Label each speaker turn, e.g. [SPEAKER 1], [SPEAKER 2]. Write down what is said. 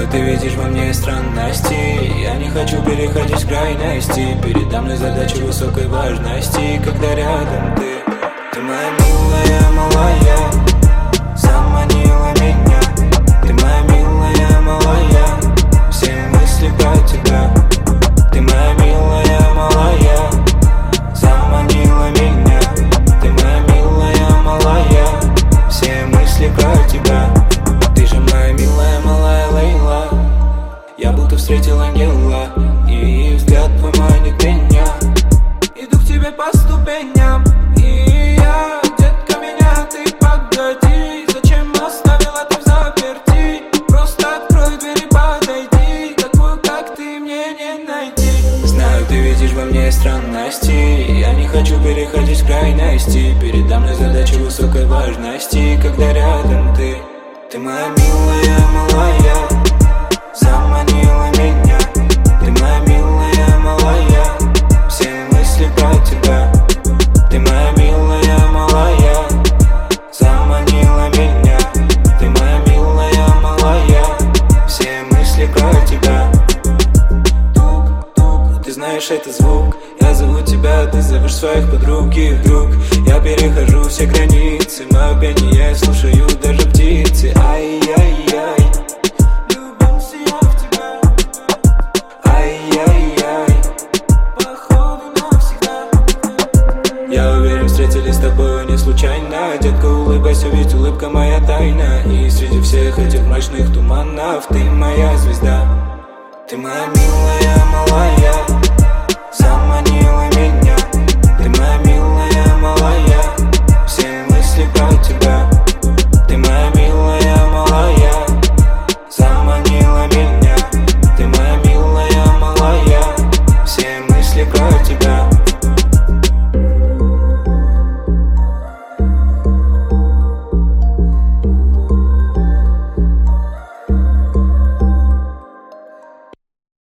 [SPEAKER 1] Знаю, ты видишь во мне странности. Я не хочу переходить в крайности. Передо мной задача высокой важности. Когда рядом ты моя милая, малая, заманила меня. Ты моя милая, малая, все мысли про тебя. Ты моя милая, малая, заманила меня. Ты моя милая, малая, все мысли про тебя. Ты же моя милая, малая Лейла. Я будто встретил ангела, и взгляд твой манит меня. Иду к тебе по ступеням, и я, детка, меня ты погоди. Зачем оставила ты в заперти? Просто открой дверь и подойди. Такую, как ты, мне не найти. Знаю, ты видишь во мне странности. Я не хочу переходить в крайности. Передо мной задача высокой важности. Когда рядом ты моя милая, малая, заманила меня. Ты моя милая, малая, все мысли про тебя. Ты моя милая, малая, заманила меня. Ты моя милая, малая, все мысли про тебя. Тук-тук, ты знаешь, это звук. Я зову тебя, ты зовешь своих подруг. И вдруг я перехожу все границы. Мое пение слушаю даже птицы. Ай-яй-яй, влюбился я в тебя. Ай-яй-яй, походу навсегда. Я уверен, встретились с тобой не случайно. Детка, улыбайся, ведь улыбка моя тайна. И среди всех этих мрачных туманов ты моя звезда. Ты моя